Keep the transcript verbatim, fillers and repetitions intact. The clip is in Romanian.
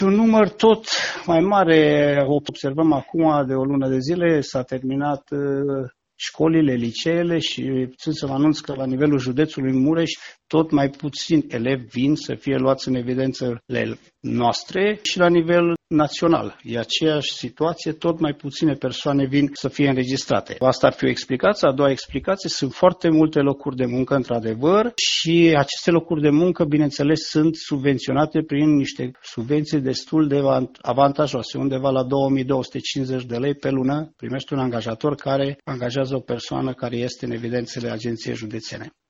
Un număr tot mai mare, observăm acum de o lună de zile, s-a terminat școlile, liceele și țin să vă anunț că la nivelul județului Mureș tot mai puțini elevi vin să fie luați în evidențele noastre și la nivel național. E aceeași situație, tot mai puține persoane vin să fie înregistrate. Asta ar fi o explicație. A doua explicație, sunt foarte multe locuri de muncă într-adevăr și aceste locuri de muncă, bineînțeles, sunt subvenționate prin niște subvenții destul de avantajoase, undeva la două mii două sute cincizeci de lei pe lună primește un angajator care angajează o persoană care este în evidențele agenției județene.